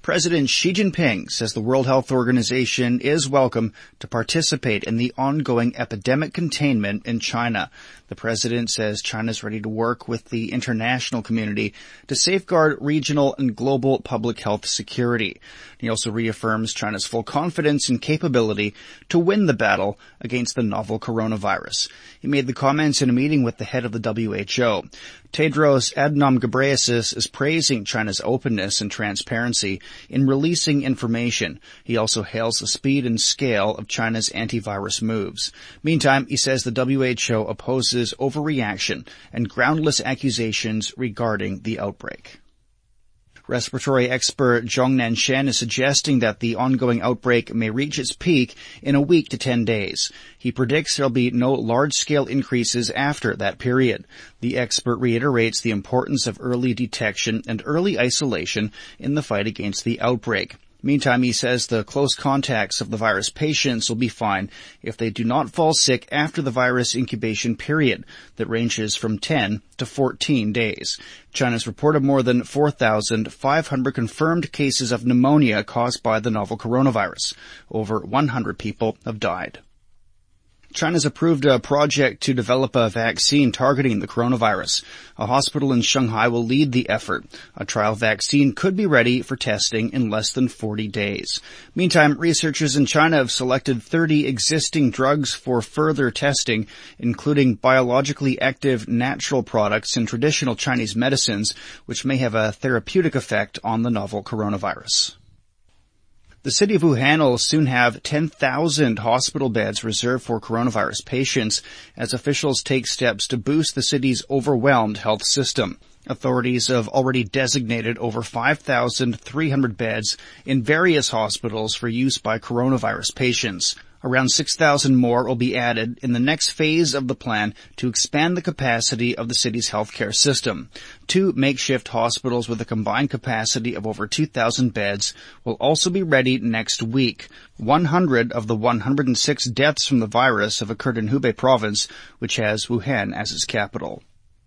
President Xi Jinping says the World Health Organization is welcome to participate in the ongoing epidemic containment in China. The president says China is ready to work with the international community to safeguard regional and global public health security. He also reaffirms China's full confidence and capability to win the battle against the novel coronavirus. He made the comments in a meeting with the head of the WHO. Tedros Adhanom Ghebreyesus is praising China's openness and transparency in releasing information. He also hails the speed and scale of China's antivirus moves. Meantime, he says the WHO opposes overreaction and groundless accusations regarding the outbreak. Respiratory expert Zhong Nanshan is suggesting that the ongoing outbreak may reach its peak in a week to 10 days. He predicts there will be no large-scale increases after that period. The expert reiterates the importance of early detection and early isolation in the fight against the outbreak. Meantime, he says the close contacts of the virus patients will be fine if they do not fall sick after the virus incubation period that ranges from 10 to 14 days. China's reported more than 4,500 confirmed cases of pneumonia caused by the novel coronavirus. Over 100 people have died. China's approved a project to develop a vaccine targeting the coronavirus. A hospital in Shanghai will lead the effort. A trial vaccine could be ready for testing in less than 40 days. Meantime, researchers in China have selected 30 existing drugs for further testing, including biologically active natural products and traditional Chinese medicines, which may have a therapeutic effect on the novel coronavirus. The city of Wuhan will soon have 10,000 hospital beds reserved for coronavirus patients as officials take steps to boost the city's overwhelmed health system. Authorities have already designated over 5,300 beds in various hospitals for use by coronavirus patients. Around 6,000 more will be added in the next phase of the plan to expand the capacity of the city's healthcare system. 2 makeshift hospitals with a combined capacity of over 2,000 beds will also be ready next week. 100 of the 106 deaths from the virus have occurred in Hubei province, which has Wuhan as its capital.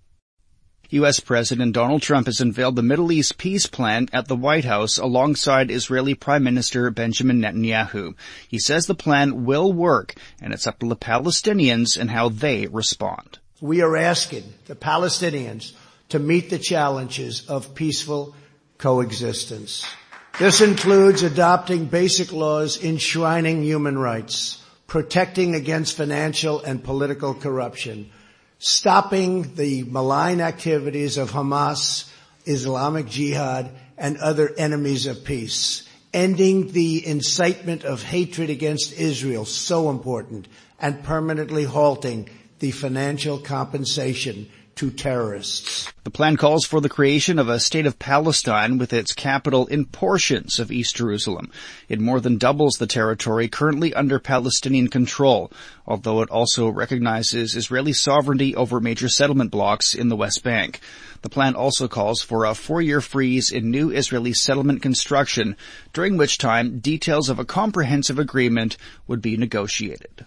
U.S. President Donald Trump has unveiled the Middle East peace plan at the White House alongside Israeli Prime Minister Benjamin Netanyahu. He says the plan will work, and it's up to the Palestinians and how they respond. We are asking the Palestinians to meet the challenges of peaceful coexistence. This includes adopting basic laws enshrining human rights, protecting against financial and political corruption, stopping the malign activities of Hamas, Islamic Jihad, and other enemies of peace, ending the incitement of hatred against Israel, so important, and permanently halting the financial compensation to terrorists. The plan calls for the creation of a state of Palestine with its capital in portions of East Jerusalem. It more than doubles the territory currently under Palestinian control, although it also recognizes Israeli sovereignty over major settlement blocks in the West Bank. The plan also calls for a 4-year freeze in new Israeli settlement construction, during which time details of a comprehensive agreement would be negotiated.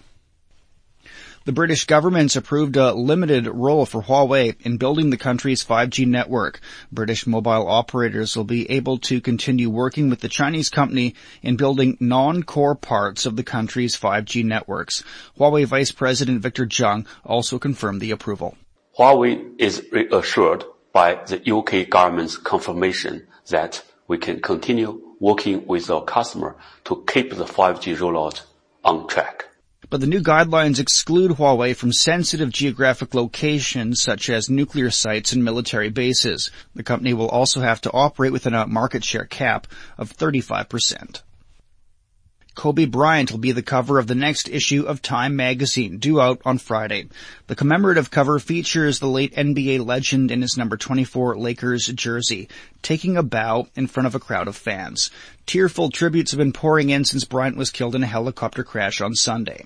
The British government's approved a limited role for Huawei in building the country's 5G network. British mobile operators will be able to continue working with the Chinese company in building non-core parts of the country's 5G networks. Huawei Vice President Victor Zhang also confirmed the approval. Huawei is reassured by the UK government's confirmation that we can continue working with our customer to keep the 5G rollout on track. But the new guidelines exclude Huawei from sensitive geographic locations such as nuclear sites and military bases. The company will also have to operate within a market share cap of 35%. Kobe Bryant will be the cover of the next issue of Time magazine, due out on Friday. The commemorative cover features the late NBA legend in his number 24 Lakers jersey, taking a bow in front of a crowd of fans. Tearful tributes have been pouring in since Bryant was killed in a helicopter crash on Sunday.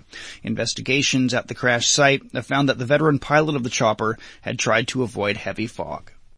Investigations at the crash site have found that the veteran pilot of the chopper had tried to avoid heavy fog.